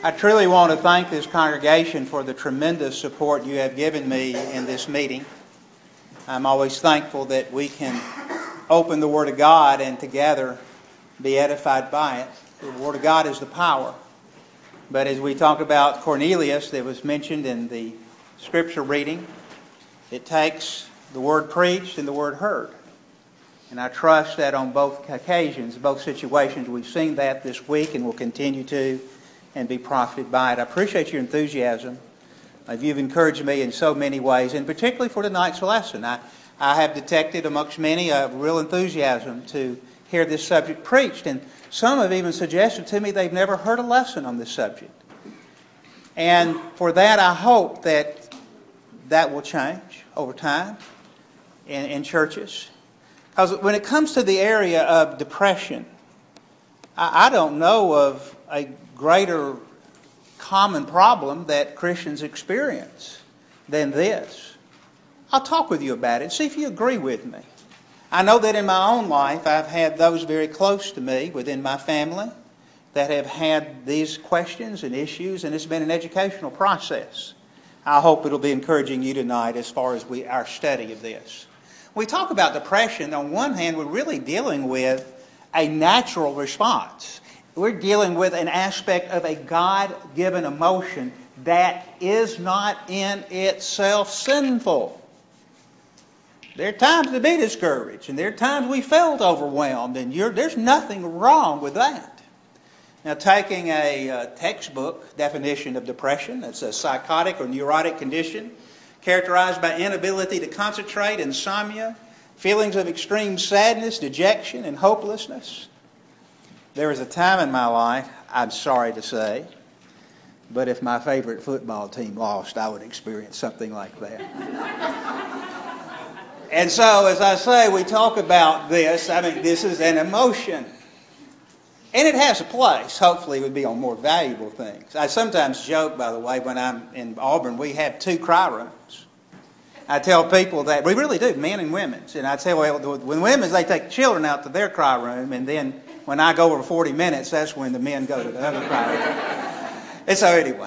I truly want to thank this congregation for the tremendous support you have given me in this meeting. I'm always thankful that we can open the Word of God and together be edified by it. The Word of God is the power. But as we talk about Cornelius that was mentioned in the Scripture reading, it takes the Word preached and the Word heard. And I trust that on both occasions, both situations, we've seen that this week and will continue to and be profited by it. I appreciate your enthusiasm. You've encouraged me in so many ways, and particularly for tonight's lesson. I have detected amongst many a real enthusiasm to hear this subject preached, and some have even suggested to me they've never heard a lesson on this subject. And for that, I hope that will change over time in churches. Because when it comes to the area of depression, I don't know of a greater common problem that Christians experience than this. I'll talk with you about it. See if you agree with me. I know that in my own life I've had those very close to me within my family that have had these questions and issues, and it's been an educational process. I hope it'll be encouraging you tonight as far as our study of this. When we talk about depression, on one hand, we're really dealing with a natural response. We're dealing with an aspect of a God-given emotion that is not in itself sinful. There are times to be discouraged, and there are times we felt overwhelmed, and there's nothing wrong with that. Now, taking a textbook definition of depression, it's a psychotic or neurotic condition characterized by inability to concentrate, insomnia, feelings of extreme sadness, dejection, and hopelessness. There was a time in my life, I'm sorry to say, but if my favorite football team lost, I would experience something like that. And so, as I say, we talk about this. I mean, this is an emotion. And it has a place. Hopefully it would be on more valuable things. I sometimes joke, by the way, when I'm in Auburn, we have 2 cry rooms. I tell people that, we really do, men and women's. And I tell, well, when women's, they take children out to their cry room, and then when I go over 40 minutes, that's when the men go to the other cry room. And so anyway,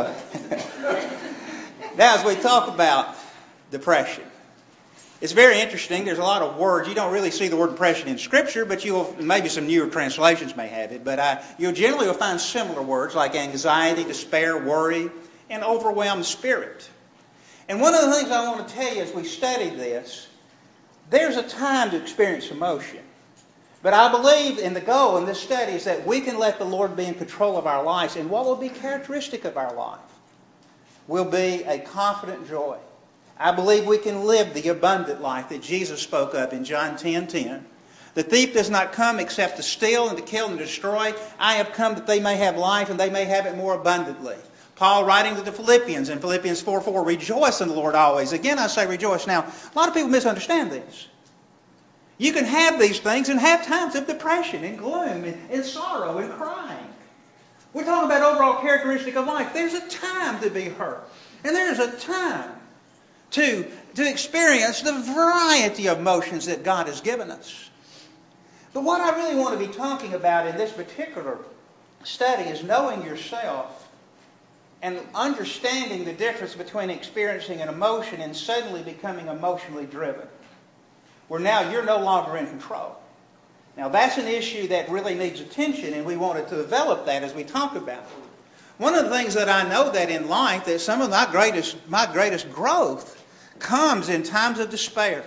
now as we talk about depression, it's very interesting. There's a lot of words. You don't really see the word depression in Scripture, but maybe some newer translations may have it. But you'll generally find similar words like anxiety, despair, worry, and overwhelmed spirit. And one of the things I want to tell you as we study this, there's a time to experience emotion. But I believe in the goal in this study is that we can let the Lord be in control of our lives. And what will be characteristic of our life will be a confident joy. I believe we can live the abundant life that Jesus spoke of in John 10:10. The thief does not come except to steal and to kill and to destroy. I have come that they may have life and they may have it more abundantly. Paul writing to the Philippians in Philippians 4:4, rejoice in the Lord always. Again, I say rejoice. Now, a lot of people misunderstand this. You can have these things and have times of depression and gloom and sorrow and crying. We're talking about overall characteristic of life. There's a time to be hurt. And there's a time to experience the variety of emotions that God has given us. But what I really want to be talking about in this particular study is knowing yourself and understanding the difference between experiencing an emotion and suddenly becoming emotionally driven, where now you're no longer in control. Now that's an issue that really needs attention, and we wanted to develop that as we talk about it. One of the things that I know that in life, that some of my greatest growth comes in times of despair.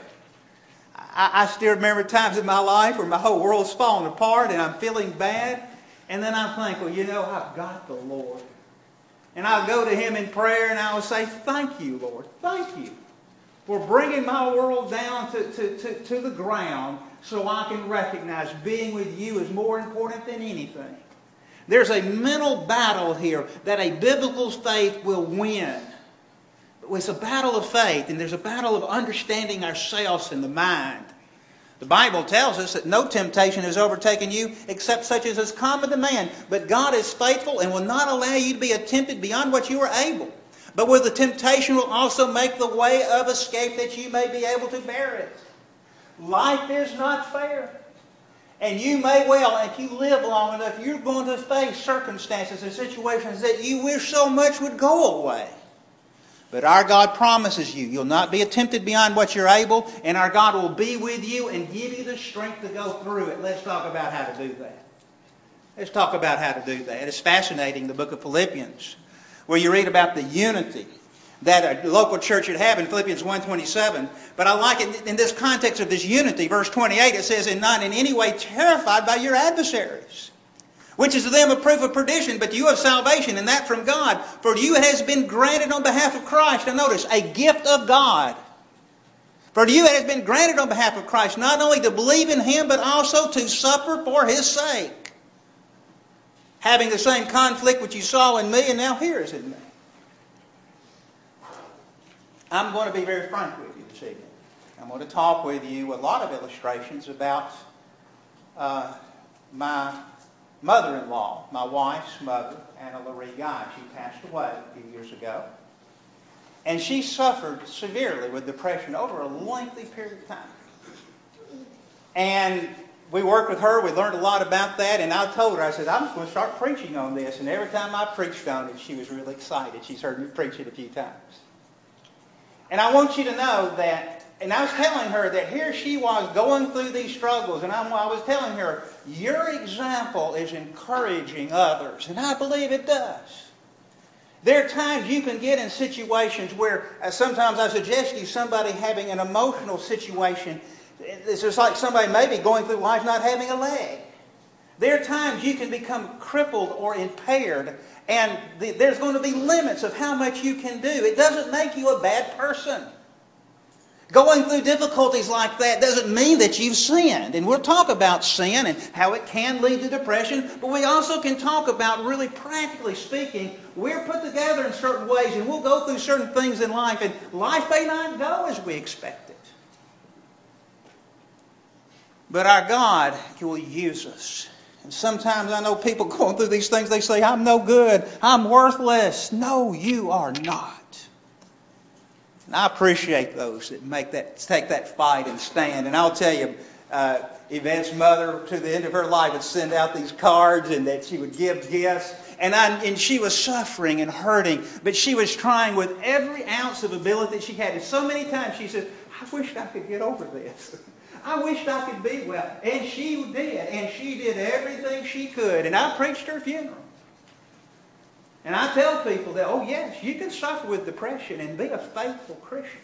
I still remember times in my life where my whole world's falling apart and I'm feeling bad, and then I think, well, I've got the Lord. And I'll go to Him in prayer and I will say, thank you, Lord. Thank you for bringing my world down to the ground so I can recognize being with you is more important than anything. There's a mental battle here that a biblical faith will win. It's a battle of faith, and there's a battle of understanding ourselves in the mind. The Bible tells us that no temptation has overtaken you except such as is common to man. But God is faithful and will not allow you to be tempted beyond what you are able. But with the temptation will also make the way of escape that you may be able to bear it. Life is not fair. And you may well, if you live long enough, you're going to face circumstances and situations that you wish so much would go away. But our God promises you, you'll not be tempted beyond what you're able, and our God will be with you and give you the strength to go through it. Let's talk about how to do that. Let's talk about how to do that. It's fascinating, the book of Philippians, where you read about the unity that a local church should have in Philippians 1:27. But I like it in this context of this unity. Verse 28, it says, "And not in any way terrified by your adversaries, which is to them a proof of perdition, but to you of salvation, and that from God. For you it has been granted on behalf of Christ." Now notice, a gift of God. "For to you it has been granted on behalf of Christ, not only to believe in Him, but also to suffer for His sake. Having the same conflict which you saw in me, and now here is in me." I'm going to be very frank with you this evening. I'm going to talk with you a lot of illustrations about my mother-in-law, my wife's mother, Anna Laree Guy. She passed away a few years ago. And she suffered severely with depression over a lengthy period of time. And we worked with her. We learned a lot about that. And I told her, I said, I'm just going to start preaching on this. And every time I preached on it, she was really excited. She's heard me preach it a few times. And I want you to know that, and I was telling her that here she was going through these struggles, and I was telling her, your example is encouraging others, and I believe it does. There are times you can get in situations where, sometimes I suggest to you somebody having an emotional situation, it's just like somebody maybe going through life not having a leg. There are times you can become crippled or impaired, and there's going to be limits of how much you can do. It doesn't make you a bad person. Going through difficulties like that doesn't mean that you've sinned. And we'll talk about sin and how it can lead to depression, but we also can talk about, really practically speaking, we're put together in certain ways, and we'll go through certain things in life, and life may not go as we expect it. But our God will use us. And sometimes I know people going through these things, they say, I'm no good, I'm worthless. No, you are not. And I appreciate those that take that fight and stand. And I'll tell you, Yvette's mother, to the end of her life, would send out these cards and that she would give gifts. And she was suffering and hurting, but she was trying with every ounce of ability she had. And so many times she said, I wish I could get over this. I wished I could be well. And she did. And she did everything she could. And I preached her funeral. And I tell people that, oh yes, you can suffer with depression and be a faithful Christian.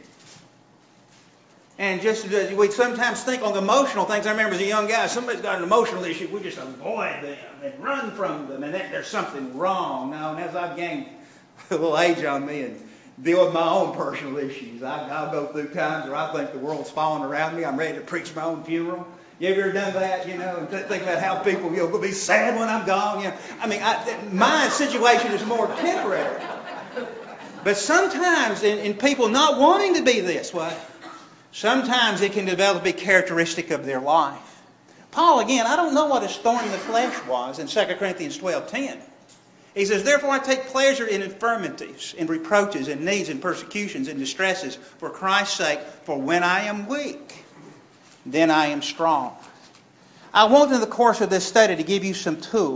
And just we sometimes think on emotional things. I remember as a young guy, somebody's got an emotional issue, we just avoid them and run from them, and that there's something wrong. No, and as I've gained a little age on me and deal with my own personal issues, I'll go through times where I think the world's falling around me. I'm ready to preach my own funeral. You ever done that, and think about how people will be sad when I'm gone? I mean, my situation is more temporary. But sometimes, in people not wanting to be this way, sometimes it can develop a characteristic of their life. Paul, again, I don't know what his thorn in the flesh was in 2 Corinthians 12:10. He says, therefore I take pleasure in infirmities, in reproaches, in needs, in persecutions, in distresses, for Christ's sake, for when I am weak, then I am strong. I want in the course of this study to give you some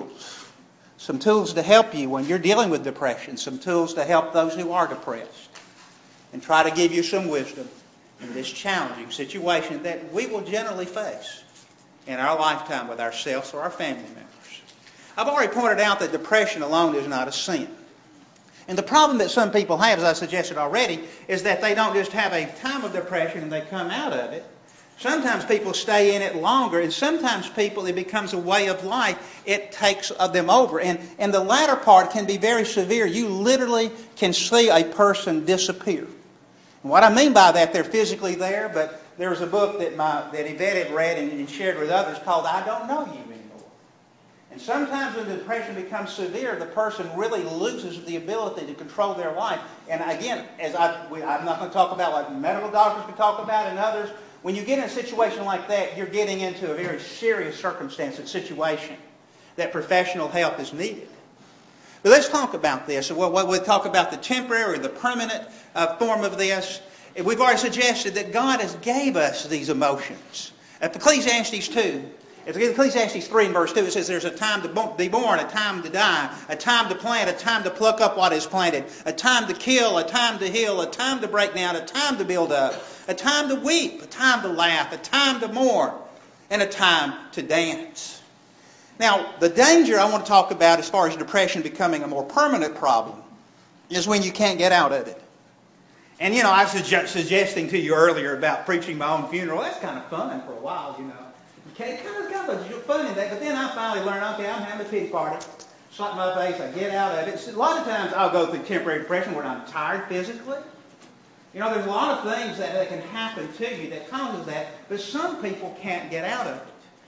tools to help you when you're dealing with depression, some tools to help those who are depressed, and try to give you some wisdom in this challenging situation that we will generally face in our lifetime with ourselves or our family members. I've already pointed out that depression alone is not a sin. And the problem that some people have, as I suggested already, is that they don't just have a time of depression and they come out of it. Sometimes people stay in it longer, and sometimes people, it becomes a way of life. It takes them over. And the latter part can be very severe. You literally can see a person disappear. And what I mean by that, they're physically there, but there was a book that Yvette had read and shared with others called I Don't Know You Anymore. And sometimes when the depression becomes severe, the person really loses the ability to control their life. And again, I'm not going to talk about what medical doctors can talk about and others. When you get in a situation like that, you're getting into a very serious circumstance and situation that professional help is needed. But let's talk about this. We'll talk about the temporary or the permanent form of this. We've already suggested that God has gave us these emotions. Ecclesiastes 2 Ecclesiastes 3 and verse 2, it says there's a time to be born, a time to die, a time to plant, a time to pluck up what is planted, a time to kill, a time to heal, a time to break down, a time to build up, a time to weep, a time to laugh, a time to mourn, and a time to dance. Now, the danger I want to talk about as far as depression becoming a more permanent problem is when you can't get out of it. And, I was suggesting to you earlier about preaching my own funeral. That's kind of fun for a while, Okay, kind of fun in that. But then I finally learned, okay, I'm having a pity party. Slap my face, I get out of it. So a lot of times I'll go through temporary depression where I'm tired physically. There's a lot of things that can happen to you that causes that, but some people can't get out of it.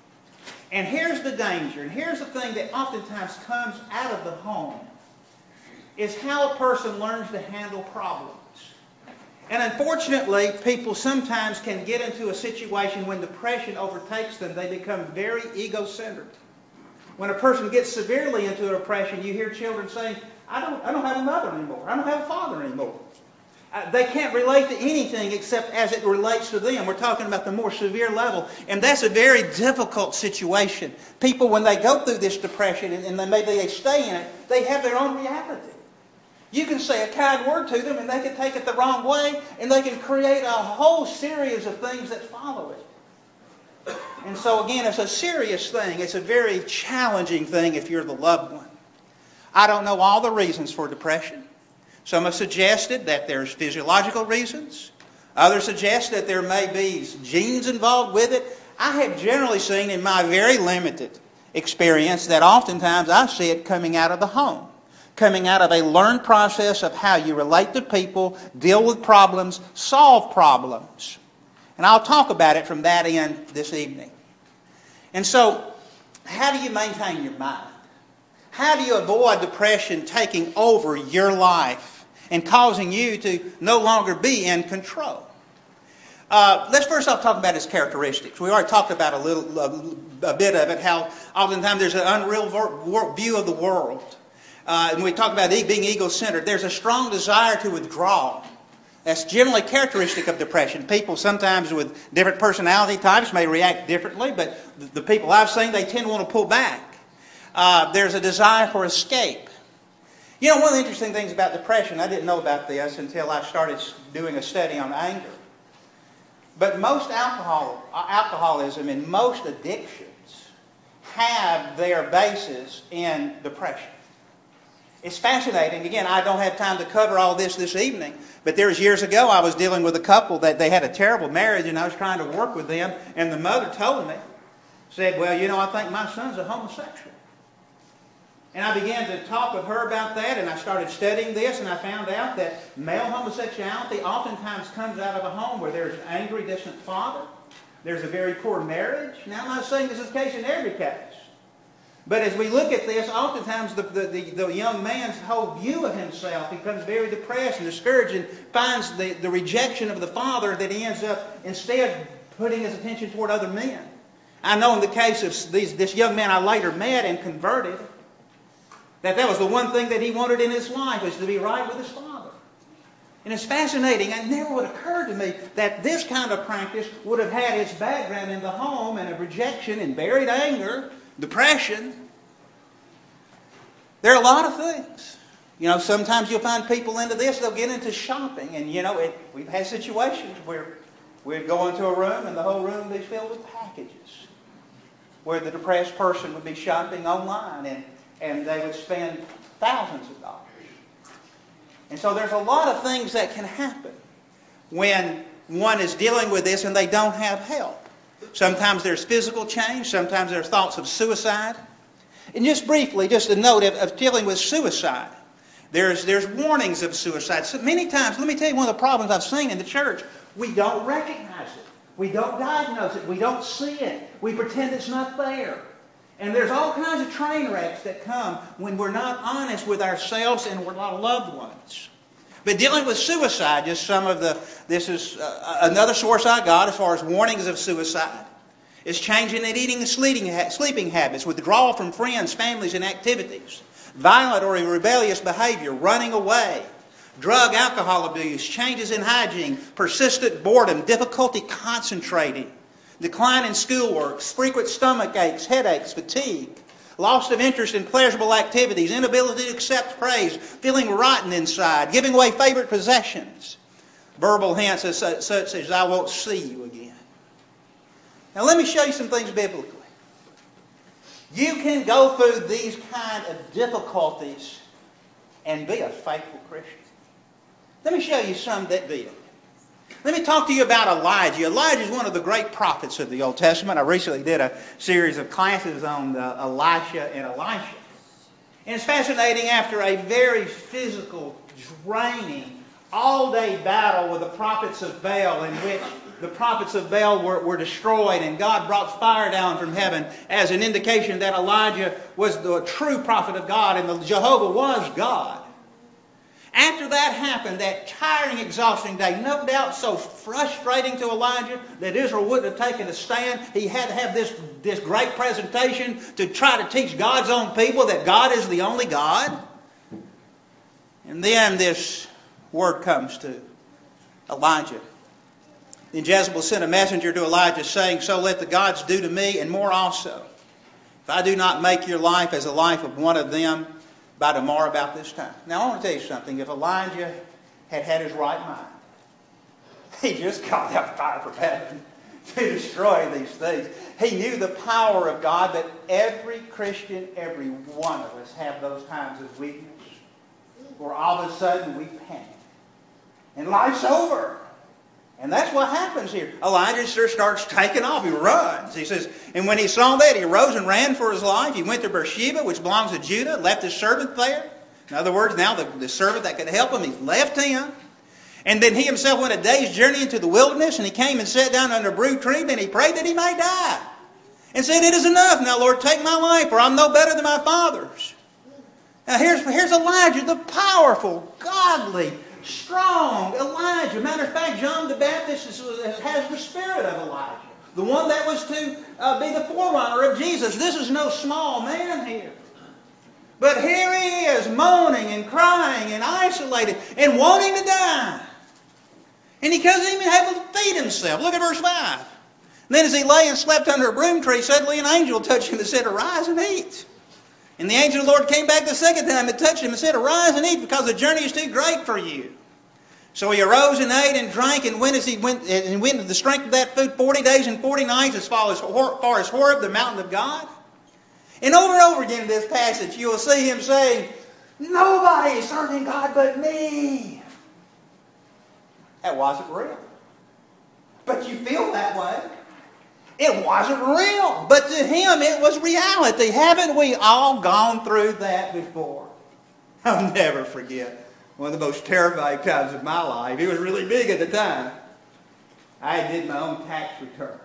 And here's the danger, and here's the thing that oftentimes comes out of the home, is how a person learns to handle problems. And unfortunately, people sometimes can get into a situation when depression overtakes them, they become very ego-centered. When a person gets severely into depression, you hear children saying, I don't have a mother anymore. I don't have a father anymore. They can't relate to anything except as it relates to them. We're talking about the more severe level. And that's a very difficult situation. People, when they go through this depression and maybe they stay in it, they have their own reality. You can say a kind word to them and they can take it the wrong way and they can create a whole series of things that follow it. And so again, it's a serious thing. It's a very challenging thing if you're the loved one. I don't know all the reasons for depression. Some have suggested that there's physiological reasons. Others suggest that there may be genes involved with it. I have generally seen in my very limited experience that oftentimes I see it coming out of the home, coming out of a learned process of how you relate to people, deal with problems, solve problems. And I'll talk about it from that end this evening. And so, how do you maintain your mind? How do you avoid depression taking over your life and causing you to no longer be in control? Let's first off talk about its characteristics. We already talked about a bit of it, how oftentimes there's an unreal view of the world. And we talk about being ego-centered. There's a strong desire to withdraw. That's generally characteristic of depression. People sometimes with different personality types may react differently, but the people I've seen, they tend to want to pull back. There's a desire for escape. One of the interesting things about depression, I didn't know about this until I started doing a study on anger. But most alcoholism and most addictions have their basis in depression. It's fascinating. Again, I don't have time to cover all this evening, but there was years ago I was dealing with a couple that they had a terrible marriage and I was trying to work with them, and the mother told me, said, well, I think my son's a homosexual. And I began to talk with her about that, and I started studying this, and I found out that male homosexuality oftentimes comes out of a home where there's an angry, distant father. There's a very poor marriage. Now, I'm not saying this is the case in every case. But as we look at this, oftentimes the young man's whole view of himself becomes very depressed and discouraged and finds the rejection of the father that he ends up instead putting his attention toward other men. I know in the case of this young man I later met and converted, that was the one thing that he wanted in his life, was to be right with his father. And it's fascinating. It never would occur to me that this kind of practice would have had its background in the home and a rejection and buried anger, depression. There are a lot of things. Sometimes you'll find people into this, they'll get into shopping. And, we've had situations where we'd go into a room and the whole room would be filled with packages, where the depressed person would be shopping online and they would spend thousands of dollars. And so there's a lot of things that can happen when one is dealing with this and they don't have help. Sometimes there's physical change. Sometimes there's thoughts of suicide. And just briefly, just a note of dealing with suicide. There's warnings of suicide. So many times, let me tell you one of the problems I've seen in the church. We don't recognize it. We don't diagnose it. We don't see it. We pretend it's not there. And there's all kinds of train wrecks that come when we're not honest with ourselves and with our loved ones. But dealing with suicide, this is another source I got as far as warnings of suicide. It's changing in eating and sleeping habits, withdrawal from friends, families, and activities, violent or rebellious behavior, running away, drug, alcohol abuse, changes in hygiene, persistent boredom, difficulty concentrating, decline in schoolwork, frequent stomach aches, headaches, fatigue, loss of interest in pleasurable activities, inability to accept praise, feeling rotten inside, giving away favorite possessions, verbal hints such as "I won't see you again." Now let me show you some things biblically. You can go through these kind of difficulties and be a faithful Christian. Let me show you some that did. Let me talk to you about Elijah. Elijah is one of the great prophets of the Old Testament. I recently did a series of classes on Elisha and Elisha. And it's fascinating, after a very physical, draining, all-day battle with the prophets of Baal, in which the prophets of Baal were destroyed, and God brought fire down from heaven as an indication that Elijah was the true prophet of God and Jehovah was God. After that happened, that tiring, exhausting day, no doubt so frustrating to Elijah that Israel wouldn't have taken a stand. He had to have this great presentation to try to teach God's own people that God is the only God. And then this word comes to Elijah. Then Jezebel sent a messenger to Elijah saying, "So let the gods do to me and more also, if I do not make your life as the life of one of them by tomorrow about this time." Now I want to tell you something. If Elijah had had his right mind, he just called out fire from heaven to destroy these things. He knew the power of God, but every Christian, every one of us have those times of weakness where all of a sudden we panic. And life's over. And that's what happens here. Elijah starts taking off. He runs. He says, and when he saw that, he arose and ran for his life. He went to Beersheba, which belongs to Judah, left his servant there. In other words, now the servant that could help him, he left him. And then he himself went a day's journey into the wilderness, and he came and sat down under a broom tree, and he prayed that he might die. And said, "It is enough. Now, Lord, take my life, for I'm no better than my fathers." Now, here's Elijah, the powerful, godly, strong Elijah. Matter of fact, John the Baptist has the spirit of Elijah, the one that was to be the forerunner of Jesus. This is no small man here. But here he is, moaning and crying and isolated and wanting to die. And he doesn't even have to feed himself. Look at verse 5. Then as he lay and slept under a broom tree, suddenly an angel touched him and said, "Arise and eat." And the angel of the Lord came back the second time and touched him and said, "Arise and eat, because the journey is too great for you." So he arose and ate and drank, and went into the strength of that food 40 days and 40 nights as far as Horeb, the mountain of God. And over again in this passage, you will see him saying, "Nobody is serving God but me." That wasn't real. But you feel that way. It wasn't real, but to him it was reality. Haven't we all gone through that before? I'll never forget one of the most terrifying times of my life. It was really big at the time. I did my own tax returns.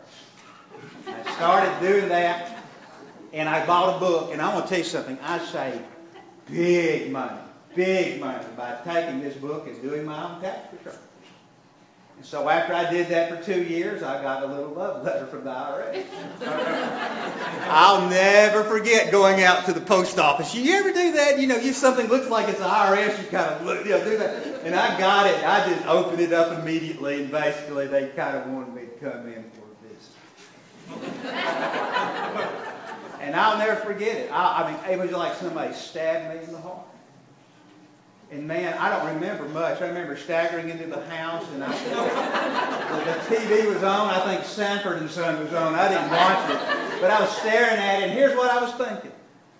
I started doing that, and I bought a book. And I want to tell you something. I saved big money by taking this book and doing my own tax returns. And so after I did that for 2 years, I got a little love letter from the IRS. I'll never forget going out to the post office. You ever do that? You know, if something looks like it's the IRS, you kind of look, do that. And I got it. I just opened it up immediately, and basically they kind of wanted me to come in for a visit. And I'll never forget it. I mean, it was like somebody stabbed me in the heart. And man, I don't remember much. I remember staggering into the house, and the TV was on. I think Sanford and Son was on. I didn't watch it, but I was staring at it, and here's what I was thinking.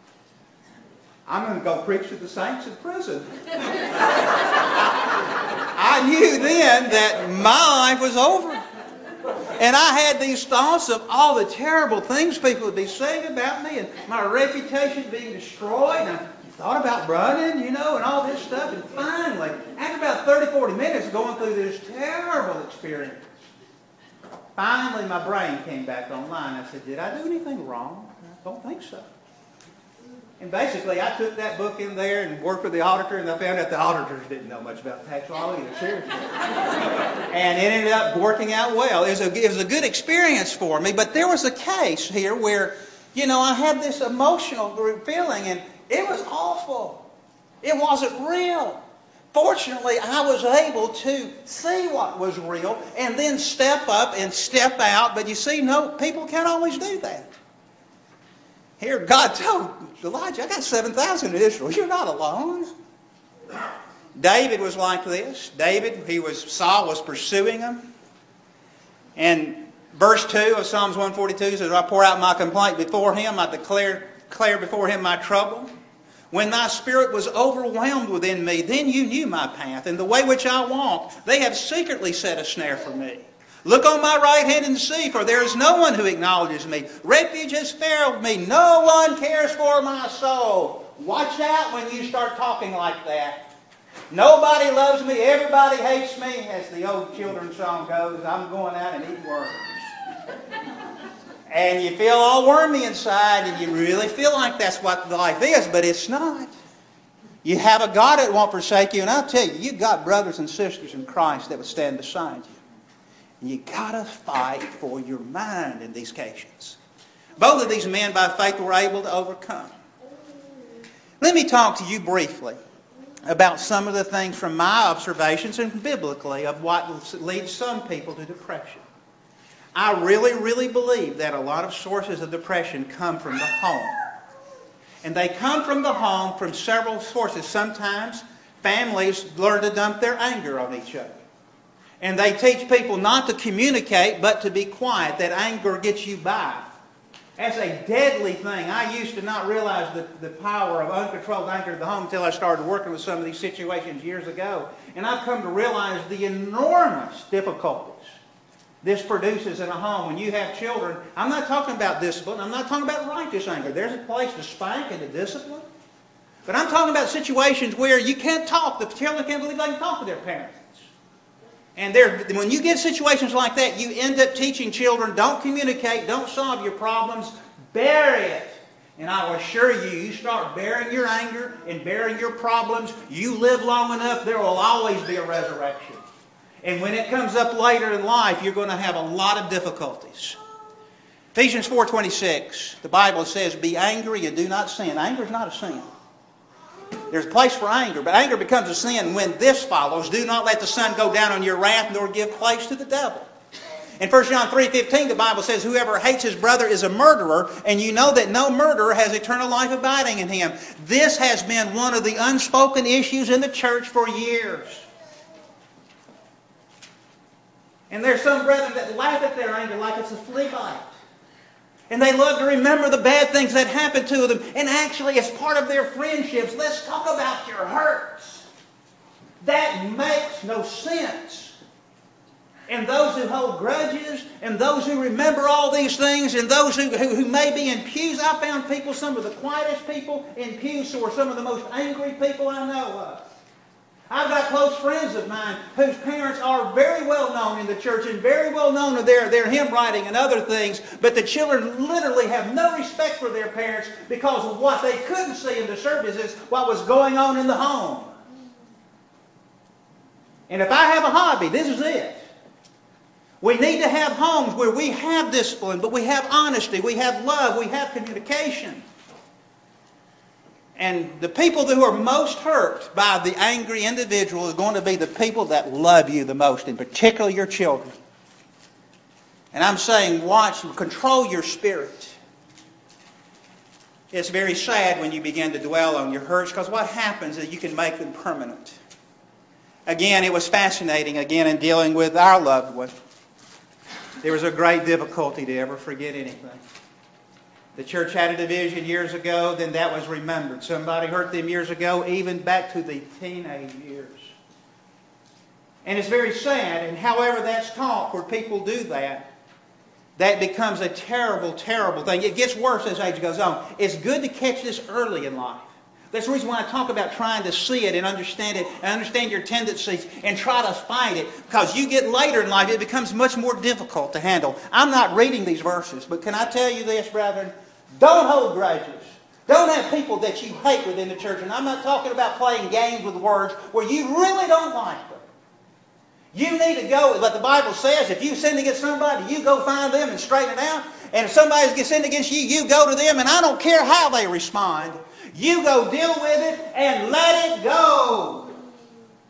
I'm going to go preach to the saints in prison. I knew then that my life was over. And I had these thoughts of all the terrible things people would be saying about me, and my reputation being destroyed. And I thought about running, and all this stuff. And finally, after about 30, 40 minutes of going through this terrible experience, finally my brain came back online. I said, did I do anything wrong? I don't think so. And basically, I took that book in there and worked with the auditor, and I found out the auditors didn't know much about tax law either, seriously. And it ended up working out well. It was a good experience for me, but there was a case here where, I had this emotional feeling, and it was awful. It wasn't real. fortunately, I was able to see what was real and then step up and step out. But you see, no, people can't always do that. Here, God told Elijah, I got 7,000 in Israel. You're not alone. David was like this. Saul was pursuing him. And verse 2 of Psalms 142 says, I pour out my complaint before him. I declare before him my trouble. When my spirit was overwhelmed within me, then you knew my path and the way which I walked. They have secretly set a snare for me. Look on my right hand and see, for there is no one who acknowledges me. Refuge has failed me. No one cares for my soul. Watch out when you start talking like that. Nobody loves me. Everybody hates me. As the old children's song goes, I'm going out and eating worms. And you feel all wormy inside, and you really feel like that's what life is, but it's not. You have a God that won't forsake you, and I'll tell you, you've got brothers and sisters in Christ that will stand beside you. And you got to fight for your mind in these occasions. Both of these men by faith were able to overcome. Let me talk to you briefly about some of the things from my observations and biblically of what leads some people to depression. I really, really believe that a lot of sources of depression come from the home. And they come from the home from several sources. Sometimes families learn to dump their anger on each other. And they teach people not to communicate, but to be quiet. That anger gets you by. That's a deadly thing. I used to not realize the power of uncontrolled anger in the home until I started working with some of these situations years ago. And I've come to realize the enormous difficulties this produces in a home. When you have children, I'm not talking about discipline. I'm not talking about righteous anger. There's a place to spank and to discipline. But I'm talking about situations where you can't talk. The children can't believe they can talk to their parents. And when you get situations like that, you end up teaching children, don't communicate, don't solve your problems, bury it. And I will assure you, you start bearing your anger and bearing your problems, you live long enough, there will always be a resurrection. And when it comes up later in life, you're going to have a lot of difficulties. Ephesians 4:26, the Bible says, be angry and do not sin. Anger is not a sin. There's a place for anger, but anger becomes a sin when this follows. Do not let the sun go down on your wrath, nor give place to the devil. In 1 John 3:15, the Bible says, whoever hates his brother is a murderer, and you know that no murderer has eternal life abiding in him. This has been one of the unspoken issues in the church for years. And there's some brethren that laugh at their anger like it's a flea bite. And they love to remember the bad things that happened to them. And actually, as part of their friendships, let's talk about your hurts. That makes no sense. And those who hold grudges, and those who remember all these things, and those who may be in pews. I found people, some of the quietest people in pews who are some of the most angry people I know of. I've got close friends of mine whose parents are very well known in the church and very well known of their hymn writing and other things, but the children literally have no respect for their parents because of what they couldn't see in the services, what was going on in the home. And if I have a hobby, this is it. We need to have homes where we have discipline, but we have honesty, we have love, we have communication. And the people who are most hurt by the angry individual is going to be the people that love you the most, in particular your children. And I'm saying, control your spirit. It's very sad when you begin to dwell on your hurts, because what happens is you can make them permanent. Again, it was fascinating, in dealing with our loved one. There was a great difficulty to ever forget anything. The church had a division years ago, then that was remembered. Somebody hurt them years ago, even back to the teenage years. And it's very sad, and however that's taught where people do that, that becomes a terrible, terrible thing. It gets worse as age goes on. It's good to catch this early in life. That's the reason why I talk about trying to see it and understand your tendencies and try to fight it. Because you get later in life, it becomes much more difficult to handle. I'm not reading these verses, but can I tell you this, brethren? Don't hold grudges. Don't have people that you hate within the church. And I'm not talking about playing games with words where you really don't like them. You need to go, but the Bible says, if you sin against somebody, you go find them and straighten it out. And if somebody gets sinned against you, you go to them, and I don't care how they respond. You go deal with it and let it go.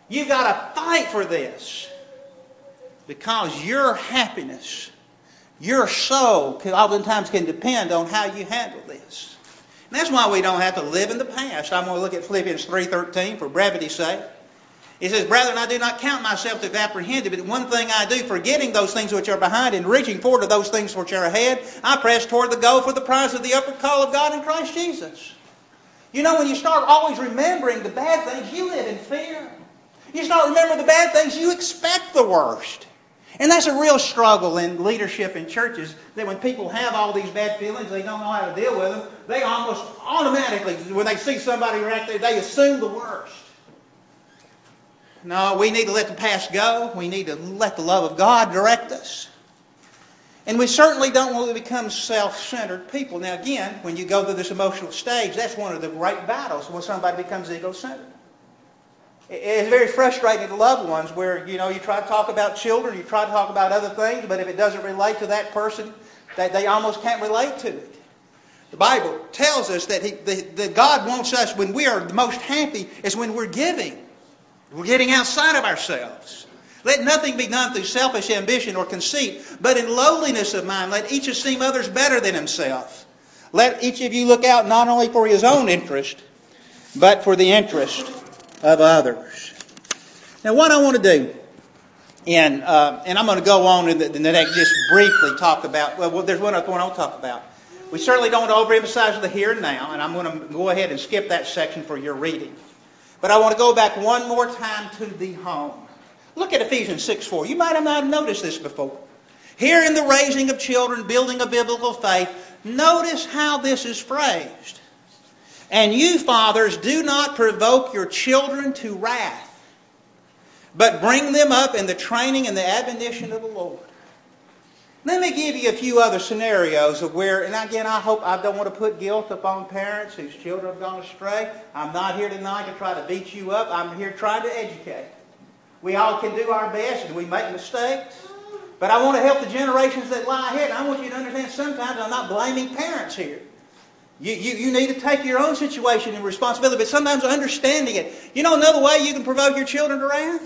You've got to fight for this. Because your happiness, your soul, oftentimes can depend on how you handle this. And that's why we don't have to live in the past. I'm going to look at Philippians 3:13 for brevity's sake. It says, "Brethren, I do not count myself to have apprehended, but one thing I do, forgetting those things which are behind and reaching forward to those things which are ahead, I press toward the goal for the prize of the upward call of God in Christ Jesus." You know, when you start always remembering the bad things, you live in fear. You start remembering the bad things, you expect the worst. And that's a real struggle in leadership in churches, that when people have all these bad feelings, they don't know how to deal with them, they almost automatically, when they see somebody react, they assume the worst. No, we need to let the past go. We need to let the love of God direct us. And we certainly don't want to become self-centered people. Now again, when you go through this emotional stage, that's one of the great battles, when somebody becomes ego-centered. It's very frustrating to loved ones where, you try to talk about children, you try to talk about other things, but if it doesn't relate to that person, they almost can't relate to it. The Bible tells us that God wants us, when we are the most happy, is when we're giving. We're getting outside of ourselves. Let nothing be done through selfish ambition or conceit, but in lowliness of mind, let each esteem others better than himself. Let each of you look out not only for his own interest, but for the interest of others. Now, what I want to do, and I'm going to go on in the next, just briefly talk about, there's one other point I'll talk about. We certainly don't want to overemphasize the here and now, and I'm going to go ahead and skip that section for your reading. But I want to go back one more time to the home. Look at Ephesians 6:4. You might have not noticed this before. Here in the raising of children, building a biblical faith, notice how this is phrased. "And you, fathers, do not provoke your children to wrath, but bring them up in the training and the admonition of the Lord." Let me give you a few other scenarios of where, and again, I don't want to put guilt upon parents whose children have gone astray. I'm not here tonight to try to beat you up. I'm here trying to educate. We all can do our best, and we make mistakes. But I want to help the generations that lie ahead. And I want you to understand, sometimes I'm not blaming parents here. You need to take your own situation and responsibility, but sometimes understanding it. You know another way you can provoke your children to wrath?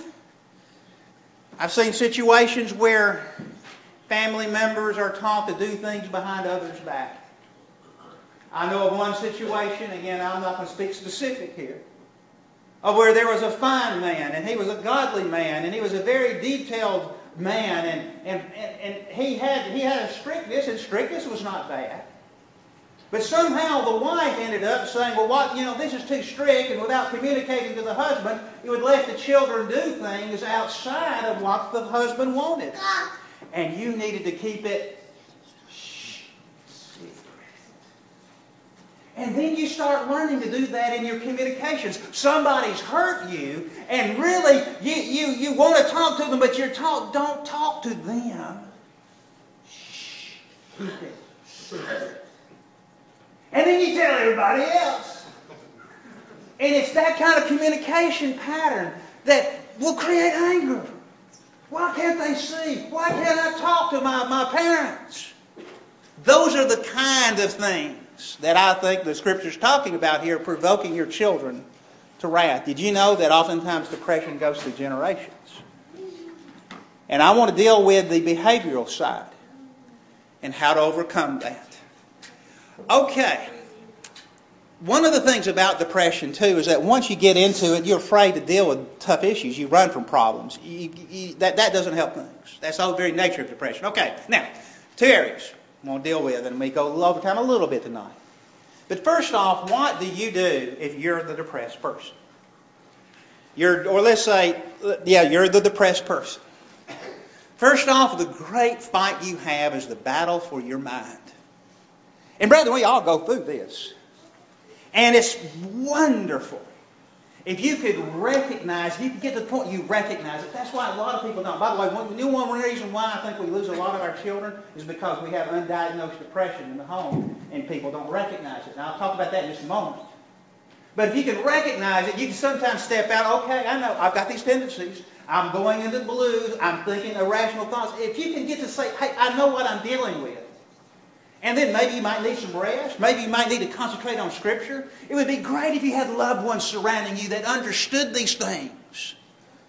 I've seen situations where family members are taught to do things behind others' back. I know of one situation, again, I'm not going to speak specific here, of where there was a fine man, and he was a godly man, and he was a very detailed man, and he had a strictness, and strictness was not bad. But somehow the wife ended up saying, this is too strict, and without communicating to the husband, it would let the children do things outside of what the husband wanted. And you needed to keep it secret. And then you start learning to do that in your communications. Somebody's hurt you, and really you want to talk to them, but don't talk to them. Keep it secret. And then you tell everybody else. And it's that kind of communication pattern that will create anger. Why can't they see? Why can't I talk to my parents? Those are the kind of things that I think the Scripture's talking about here, provoking your children to wrath. Did you know that oftentimes depression goes through generations? And I want to deal with the behavioral side and how to overcome that. Okay. One of the things about depression, too, is that once you get into it, you're afraid to deal with tough issues. You run from problems. That doesn't help things. That's the very nature of depression. Okay, now, two areas I'm going to deal with, and we go over time a little bit tonight. But first off, what do you do if you're the depressed person? You're the depressed person. First off, the great fight you have is the battle for your mind. And brethren, we all go through this. And it's wonderful. If you could recognize, if you could get to the point you recognize it. That's why a lot of people don't. By the way, one reason why I think we lose a lot of our children is because we have undiagnosed depression in the home and people don't recognize it. Now, I'll talk about that in just a moment. But if you can recognize it, you can sometimes step out, okay, I know, I've got these tendencies. I'm going into the blues. I'm thinking irrational thoughts. If you can get to say, hey, I know what I'm dealing with. And then maybe you might need some rest. Maybe you might need to concentrate on Scripture. It would be great if you had loved ones surrounding you that understood these things.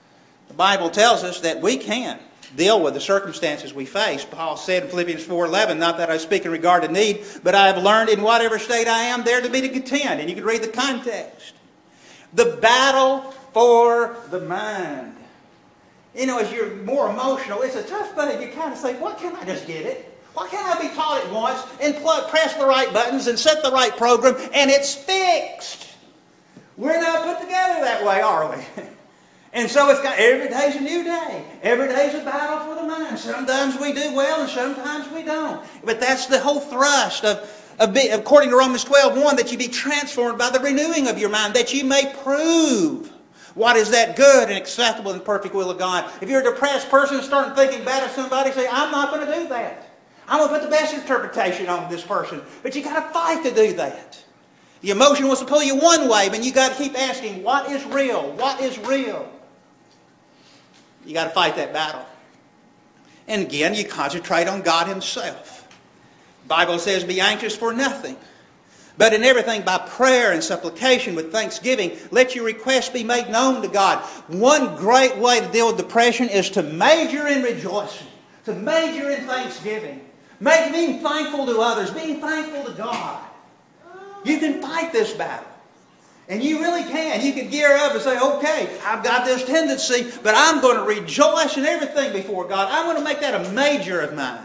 The Bible tells us that we can deal with the circumstances we face. Paul said in Philippians 4:11, not that I speak in regard to need, but I have learned in whatever state I am there to be content. And you can read the context. The battle for the mind. You know, as you're more emotional, it's a tough thing. You kind of say, why can't I just get it? Why can't I be taught it once and press the right buttons and set the right program and it's fixed? We're not put together that way, are we? And so it's got every day's a new day. Every day's a battle for the mind. Sometimes we do well and sometimes we don't. But that's the whole thrust according to Romans 12:1, that you be transformed by the renewing of your mind, that you may prove what is that good and acceptable and perfect will of God. If you're a depressed person and start thinking bad of somebody, say, I'm not going to do that. I'm going to put the best interpretation on this person. But you got to fight to do that. The emotion wants to pull you one way, but you got to keep asking, what is real? What is real? You got to fight that battle. And again, you concentrate on God Himself. The Bible says, be anxious for nothing, but in everything by prayer and supplication with thanksgiving, let your requests be made known to God. One great way to deal with depression is to major in rejoicing, to major in thanksgiving, being thankful to others, being thankful to God. You can fight this battle. And you really can. You can gear up and say, okay, I've got this tendency, but I'm going to rejoice in everything before God. I'm going to make that a major of mine.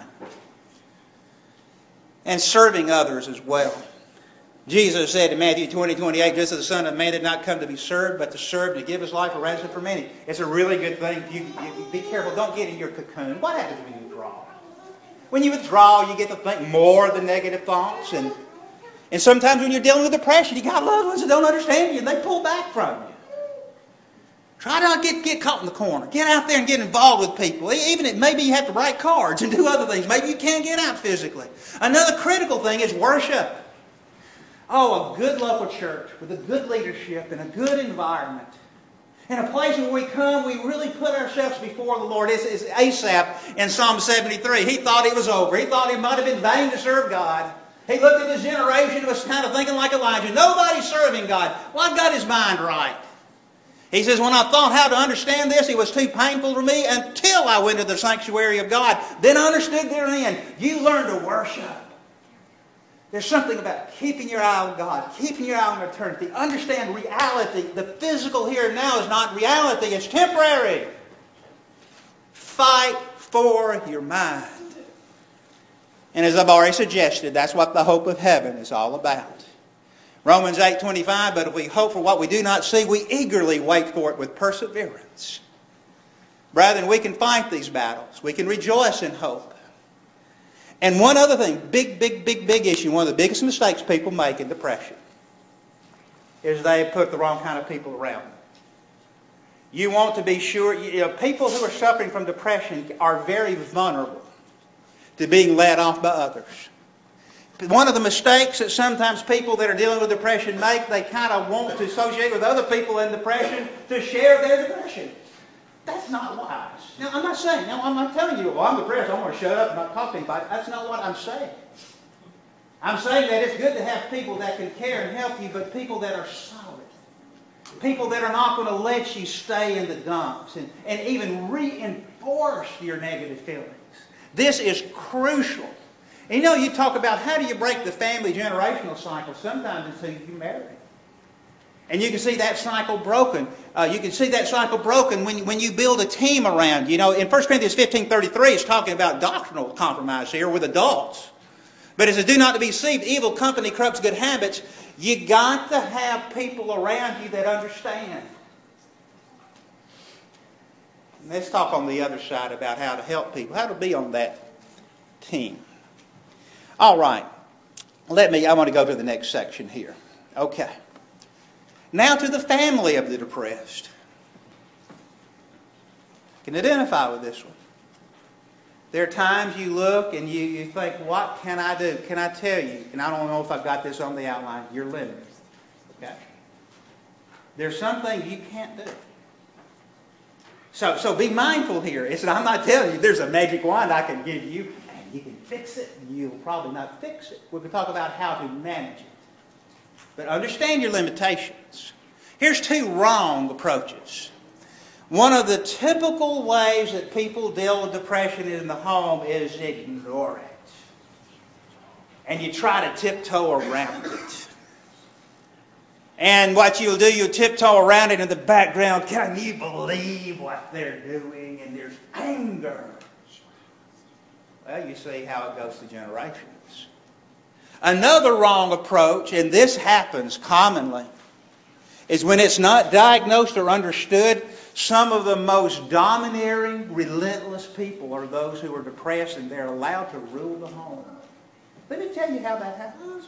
And serving others as well. Jesus said in Matthew 20:28, just as the Son of Man did not come to be served, but to serve and to give His life a ransom for many. It's a really good thing. You be careful. Don't get in your cocoon. What happens when you withdraw? When you withdraw, you get to think more of the negative thoughts. And sometimes when you're dealing with depression, you got loved ones that don't understand you and they pull back from you. Try to not get caught in the corner. Get out there and get involved with people. Even maybe you have to write cards and do other things. Maybe you can't get out physically. Another critical thing is worship. Oh, a good local church with a good leadership and a good environment. In a place where we come, we really put ourselves before the Lord. It's Asaph in Psalm 73. He thought it was over. He thought it might have been vain to serve God. He looked at his generation and was kind of thinking like Elijah. Nobody's serving God. Well, I've got his mind right. He says, when I thought how to understand this, it was too painful for me until I went to the sanctuary of God. Then I understood therein. You learn to worship. There's something about keeping your eye on God, keeping your eye on eternity. Understand reality. The physical here and now is not reality. It's temporary. Fight for your mind. And as I've already suggested, that's what the hope of heaven is all about. Romans 8:25, but if we hope for what we do not see, we eagerly wait for it with perseverance. Brethren, we can fight these battles. We can rejoice in hope. And one other thing, big issue, one of the biggest mistakes people make in depression is they put the wrong kind of people around them. You want to be sure, people who are suffering from depression are very vulnerable to being led off by others. One of the mistakes that sometimes people that are dealing with depression make, they kind of want to associate with other people in depression to share their depression. That's not wise. Now, I'm not telling you, well, I'm depressed, I'm going to shut up and not talk to anybody. That's not what I'm saying. I'm saying that it's good to have people that can care and help you, but people that are solid. People that are not going to let you stay in the dumps and even reinforce your negative feelings. This is crucial. And you talk about how do you break the family generational cycle. Sometimes it's who you marry. And you can see that cycle broken. You can see that cycle broken when you build a team around. In 1 Corinthians 15:33, it's talking about doctrinal compromise here with adults. But it says, do not to be deceived. Evil company corrupts good habits. You got to have people around you that understand. And let's talk on the other side about how to help people, how to be on that team. All right. I want to go to the next section here. Okay. Now to the family of the depressed. You can identify with this one. There are times you look and you think, what can I do? Can I tell you? And I don't know if I've got this on the outline. You're limited. Okay? There's some things you can't do. So be mindful here. I'm not telling you there's a magic wand I can give you and you can fix it. You'll probably not fix it. We can talk about how to manage it. But understand your limitations. Here's two wrong approaches. One of the typical ways that people deal with depression in the home is ignore it. And you try to tiptoe around it. And what you'll do, you'll tiptoe around it in the background. Can you believe what they're doing? And there's anger. Well, you see how it goes through generations. Another wrong approach, and this happens commonly, is when it's not diagnosed or understood. Some of the most domineering, relentless people are those who are depressed, and they're allowed to rule the home. Let me tell you how that happens.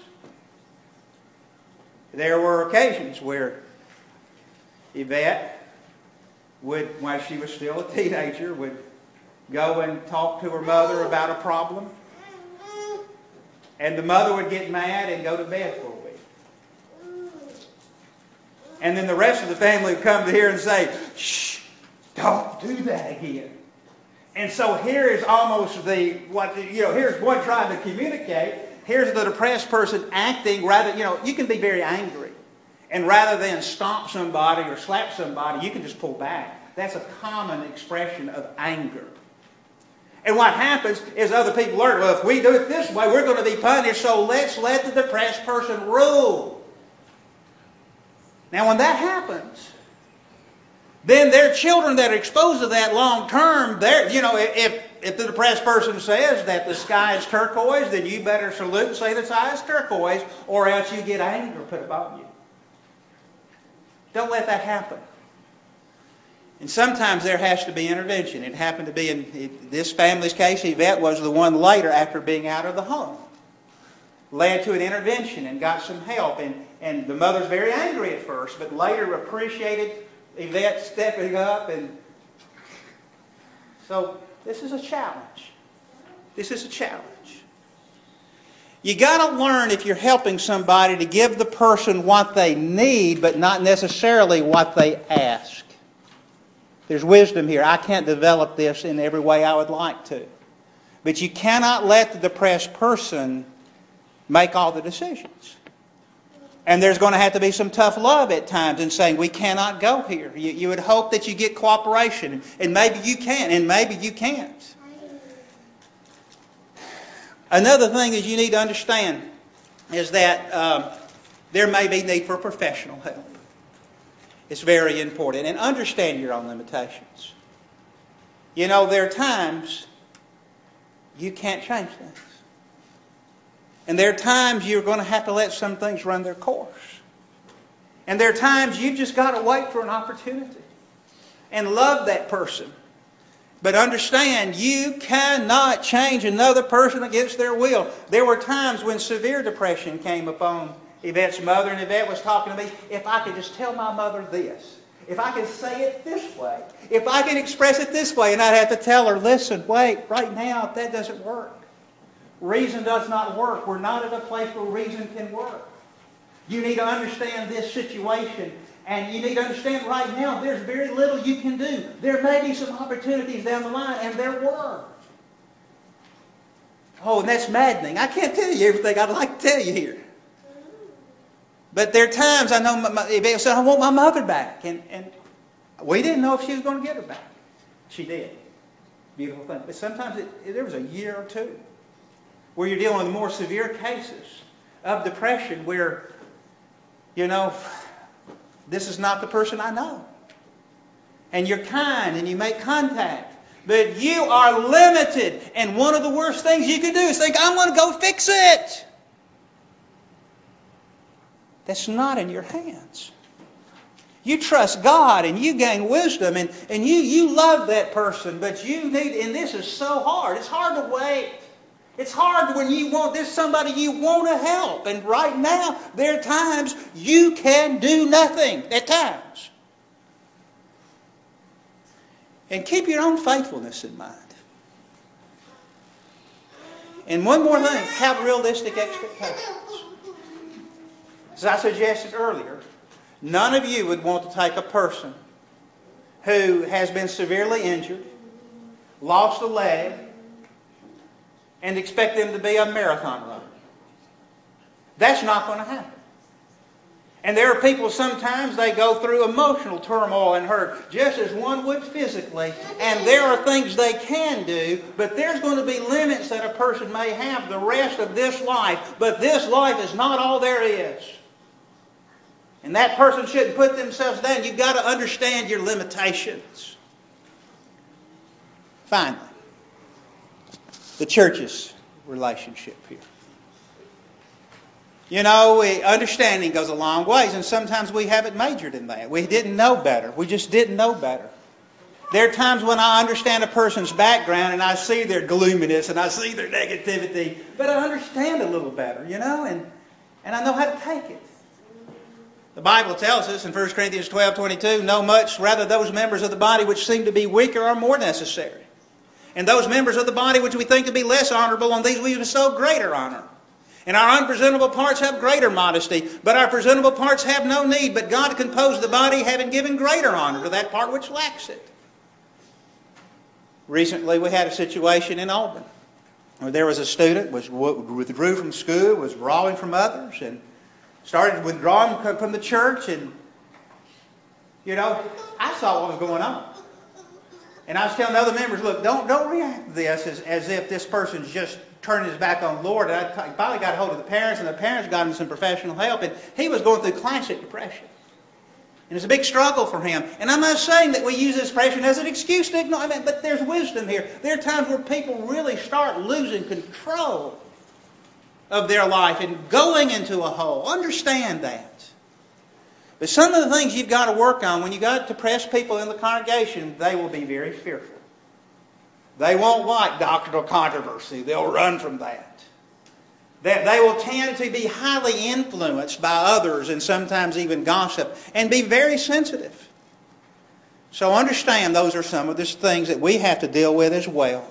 There were occasions where Yvette would, while she was still a teenager, would go and talk to her mother about a problem. And the mother would get mad and go to bed for a week. And then the rest of the family would come to here and say, shh, don't do that again. And so here is almost here's one trying to communicate. Here's the depressed person acting rather, you can be very angry. And rather than stomp somebody or slap somebody, you can just pull back. That's a common expression of anger. And what happens is other people learn, well, if we do it this way, we're going to be punished, so let's let the depressed person rule. Now, when that happens, then their children that are exposed to that long term, if the depressed person says that the sky is turquoise, then you better salute and say the sky is turquoise, or else you get anger put upon you. Don't let that happen. And sometimes there has to be intervention. It happened to be in this family's case, Yvette was the one later after being out of the home. Led to an intervention and got some help. And the mother's very angry at first, but later appreciated Yvette stepping up. And so this is a challenge. This is a challenge. You got to learn, if you're helping somebody, to give the person what they need, but not necessarily what they ask. There's wisdom here. I can't develop this in every way I would like to. But you cannot let the depressed person make all the decisions. And there's going to have to be some tough love at times in saying, we cannot go here. You would hope that you get cooperation. And maybe you can, and maybe you can't. Another thing that you need to understand is that there may be need for professional help. It's very important. And understand your own limitations. There are times you can't change things. And there are times you're going to have to let some things run their course. And there are times you've just got to wait for an opportunity. And love that person. But understand, you cannot change another person against their will. There were times when severe depression came upon Yvette's mother, and Yvette was talking to me, if I could just tell my mother this, if I could say it this way, if I could express it this way, and I'd have to tell her, listen, wait, right now that doesn't work. Reason does not work. We're not at a place where reason can work. You need to understand this situation, and you need to understand right now there's very little you can do. There may be some opportunities down the line, and there were. Oh, and that's maddening. I can't tell you everything I'd like to tell you here. But there are times I know Yvette said, I want my mother back. And we didn't know if she was going to get her back. She did. Beautiful thing. But sometimes there was a year or two where you're dealing with more severe cases of depression where, this is not the person I know. And you're kind and you make contact. But you are limited. And one of the worst things you can do is think, I'm going to go fix it. That's not in your hands. You trust God and you gain wisdom and you love that person, but you need, and this is so hard. It's hard to wait. It's hard when there's somebody you want to help. And right now, there are times you can do nothing at times. And keep your own faithfulness in mind. And one more thing, have realistic expectations. As I suggested earlier, none of you would want to take a person who has been severely injured, lost a leg, and expect them to be a marathon runner. That's not going to happen. And there are people sometimes they go through emotional turmoil and hurt, just as one would physically. And there are things they can do, but there's going to be limits that a person may have the rest of this life. But this life is not all there is. And that person shouldn't put themselves down. You've got to understand your limitations. Finally, the church's relationship here. You know, understanding goes a long ways, and sometimes we haven't majored in that. We didn't know better. We just didn't know better. There are times when I understand a person's background and I see their gloominess and I see their negativity, but I understand a little better, you know, and I know how to take it. The Bible tells us in 1 Corinthians 12:22, "No much, rather those members of the body which seem to be weaker are more necessary. And those members of the body which we think to be less honorable, on these we bestow greater honor. And our unpresentable parts have greater modesty, but our presentable parts have no need. But God composed the body, having given greater honor to that part which lacks it." Recently we had a situation in Auburn where there was a student was withdrew from school, was withdrawing from others, and started withdrawing from the church. And, you know, I saw what was going on. And I was telling other members, look, don't react to this as if this person's just turning his back on the Lord. And I finally got a hold of the parents, and the parents got him some professional help. And he was going through classic depression. And it's a big struggle for him. And I'm not saying that we use this depression as an excuse to ignore it, but there's wisdom here. There are times where people really start losing control of their life and going into a hole. Understand that. But some of the things you've got to work on, when you've got depressed people in the congregation, they will be very fearful. They won't like doctrinal controversy. They'll run from that. They will tend to be highly influenced by others and sometimes even gossip and be very sensitive. So understand those are some of the things that we have to deal with as well.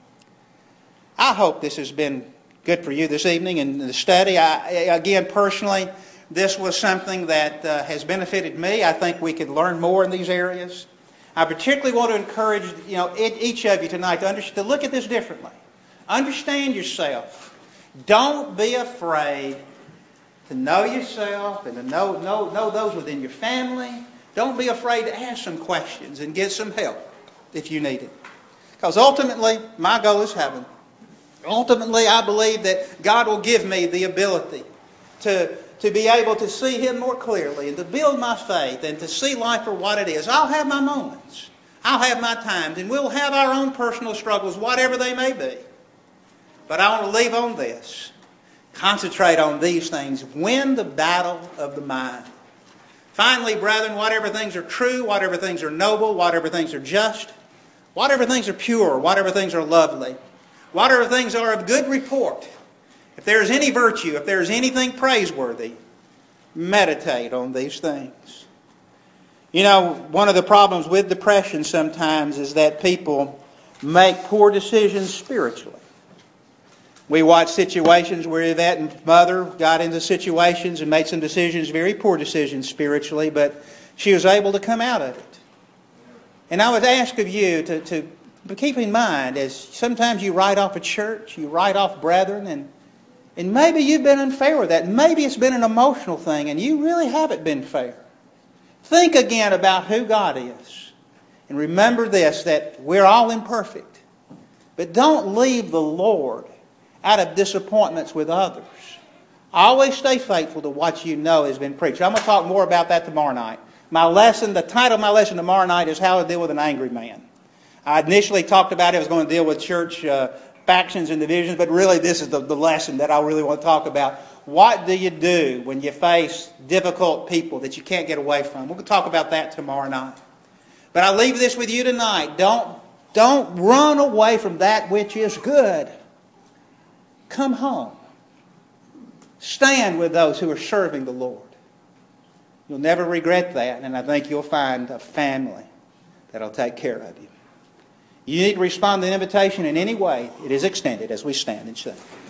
I hope this has been good for you this evening in the study. Again, personally, this was something that has benefited me. I think we could learn more in these areas. I particularly want to encourage each of you tonight to look at this differently. Understand yourself. Don't be afraid to know yourself and to know those within your family. Don't be afraid to ask some questions and get some help if you need it. Because ultimately, my goal is heaven. Ultimately, I believe that God will give me the ability to be able to see Him more clearly and to build my faith and to see life for what it is. I'll have my moments. I'll have my times, and we'll have our own personal struggles, whatever they may be. But I want to leave on this. Concentrate on these things. Win the battle of the mind. Finally, brethren, whatever things are true, whatever things are noble, whatever things are just, whatever things are pure, whatever things are lovely, whatever things are of good report, if there is any virtue, if there is anything praiseworthy, meditate on these things. You know, one of the problems with depression sometimes is that people make poor decisions spiritually. We watch situations where Yvette and Mother got into situations and made some decisions, very poor decisions spiritually, but she was able to come out of it. And I would ask of you to keep in mind, as sometimes you write off a church, you write off brethren, and maybe you've been unfair with that. Maybe it's been an emotional thing and you really haven't been fair. Think again about who God is. And remember this, that we're all imperfect. But don't leave the Lord out of disappointments with others. Always stay faithful to what you know has been preached. I'm going to talk more about that tomorrow night. The title of my lesson tomorrow night is How to Deal with an Angry Man. I initially talked about it. I was going to deal with church factions and divisions, but really this is the lesson that I really want to talk about. What do you do when you face difficult people that you can't get away from? We're going to talk about that tomorrow night. But I leave this with you tonight. Don't run away from that which is good. Come home. Stand with those who are serving the Lord. You'll never regret that, and I think you'll find a family that'll take care of you. You need to respond to the invitation in any way it is extended as we stand and sing.